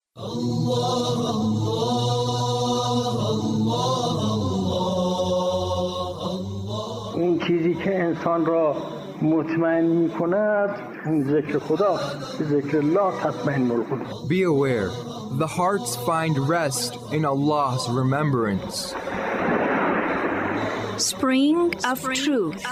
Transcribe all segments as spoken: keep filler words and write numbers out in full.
الله الله الله الله. این چیزی که انسان را مطمئن می کند ذکر خدا، ذکر الله تطمئن القلوب. Be aware, the hearts find rest in Allah's remembrance. Spring of Truth.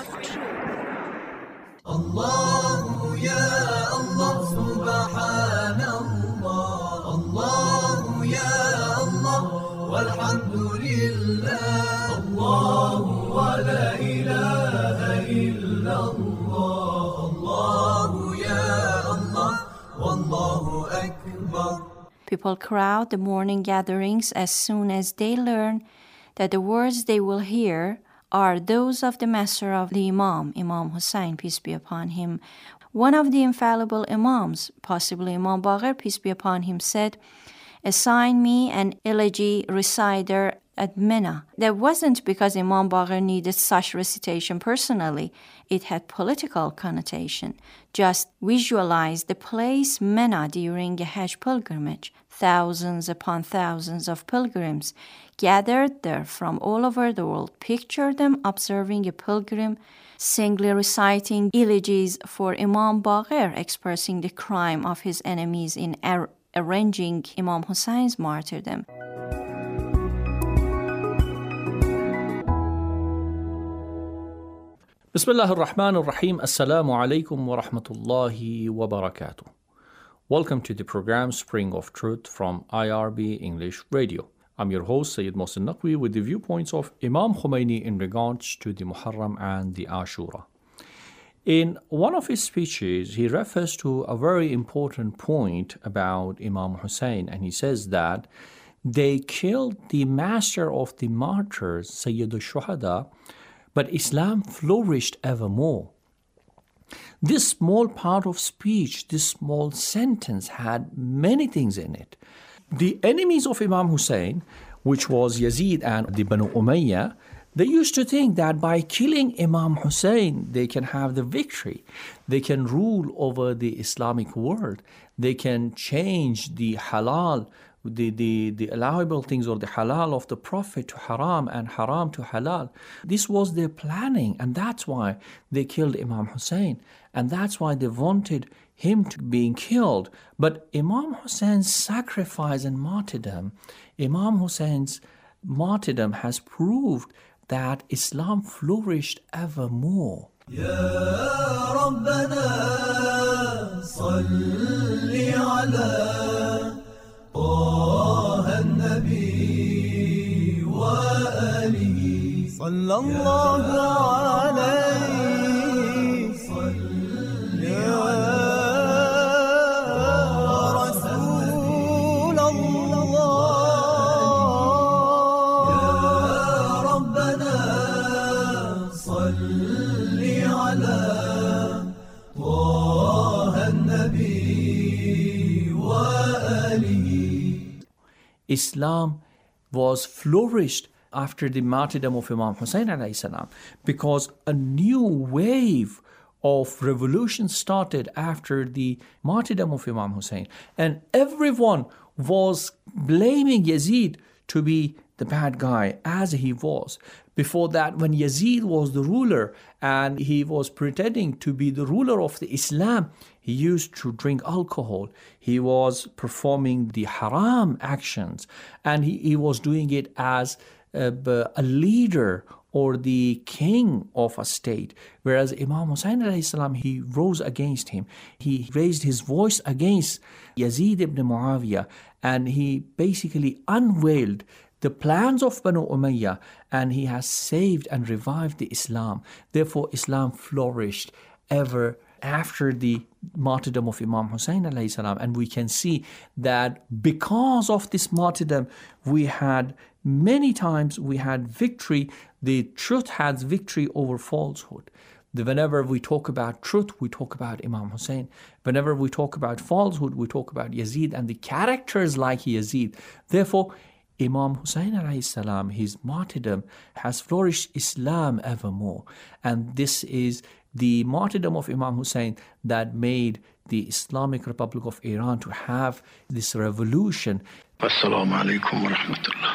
الله يا الله سبحان الله الله يا الله والحمد لله الله ولا إله إلا الله الله يا الله والله أكبر. People crowd the morning gatherings as soon as they learn that the words they will hear are those of the master of the Imam, Imam Hussein, peace be upon him. One of the infallible Imams, possibly Imam Baqir, peace be upon him, said, "Assign me an elegy reciter at Mina." That wasn't because Imam Baqir needed such recitation personally. It had political connotation. Just visualize the place Mina during a Hajj pilgrimage. Thousands upon thousands of pilgrims gathered there from all over the world. Picture them observing a pilgrim singly reciting elegies for Imam Baqir, expressing the crime of his enemies in ar- arranging Imam Hussein's martyrdom. Bismillah ar-Rahman ar-Rahim. Assalamu alaikum wa rahmatullahi wa barakatuh. Welcome to the program Spring of Truth from I R B English Radio. I'm your host, Sayyid Mohsin Naqvi, with the viewpoints of Imam Khomeini in regards to the Muharram and the Ashura. In one of his speeches, he refers to a very important point about Imam Hussein, and he says that they killed the master of the martyrs, Sayyid al-Shuhada, but Islam flourished evermore. This small part of speech, this small sentence had many things in it. The enemies of Imam Hussein, which was Yazid and the Banu Umayyah, they used to think that by killing Imam Hussein, they can have the victory. They can rule over the Islamic world. They can change the halal, the, the, the allowable things or the halal of the Prophet to haram and haram to halal. This was their planning, and that's why they killed Imam Hussein. And that's why they wanted him to being killed. But Imam Hussein's sacrifice and martyrdom, Imam Hussein's martyrdom has proved that Islam flourished evermore. يا ربنا صل على طه النبي وآله صلى الله عليه صل يا رسول الله يا ربنا صل على طه النبي وآله. Islam was flourished after the martyrdom of Imam Hussein alayhi salam, because a new wave of revolution started after the martyrdom of Imam Hussein, and everyone was blaming Yazid to be the bad guy as he was. Before that, when Yazid was the ruler and he was pretending to be the ruler of the Islam, he used to drink alcohol. He was performing the haram actions, and he, he was doing it as a, a leader or the king of a state. Whereas Imam Hussein alayhi salam, he rose against him. He raised his voice against Yazid ibn Muawiyah, and he basically unveiled the plans of Banu Umayyah, and he has saved and revived the Islam. Therefore, Islam flourished ever after the martyrdom of Imam Hussein alayhi salam. And we can see that because of this martyrdom, we had many times we had victory. The truth has victory over falsehood. Whenever we talk about truth, we talk about Imam Hussein. Whenever we talk about falsehood, we talk about Yazid and the characters like Yazid. Therefore, Imam Hussein alayhi salam, his martyrdom has flourished Islam evermore. And this is the martyrdom of Imam Hussein that made the Islamic Republic of Iran to have this revolution. Assalamu alaikum wa rahmatullah.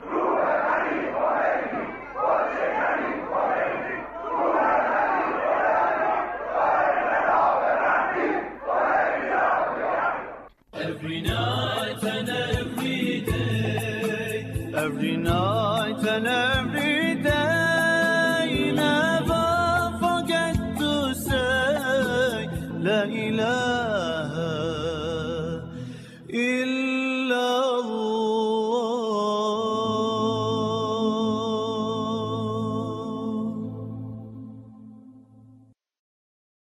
Every night and every day, every night and every